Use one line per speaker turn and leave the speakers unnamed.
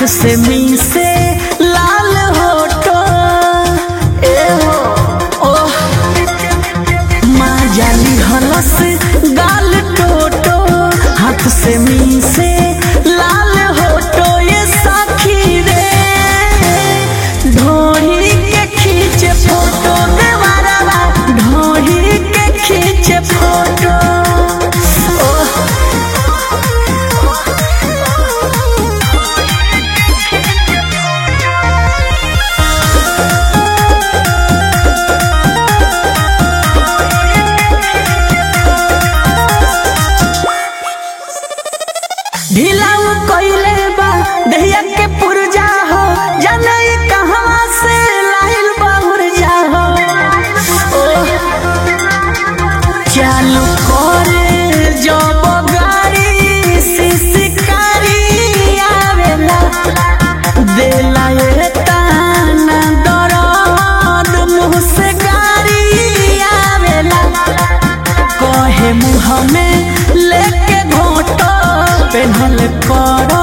से मीसे लाल होठो ए हो ओ माँ जाली हलस गाल टोटो हाथ से मीसे लाल होठो ये साखी रे ढोरी के खींचे फोटो देवारा ढोरी के खींचे फोटो ढिलाऊ कोइले बा दहिया के पुरजा हो जाने कहां से लाइल बहुरजा हो ओ चालू करे जब गाड़ी सिसकारी आवेला देला ये ताना दरद मुंह से गाड़ी आवेला कहे मुंह में लेके घोटो पेन्हल कर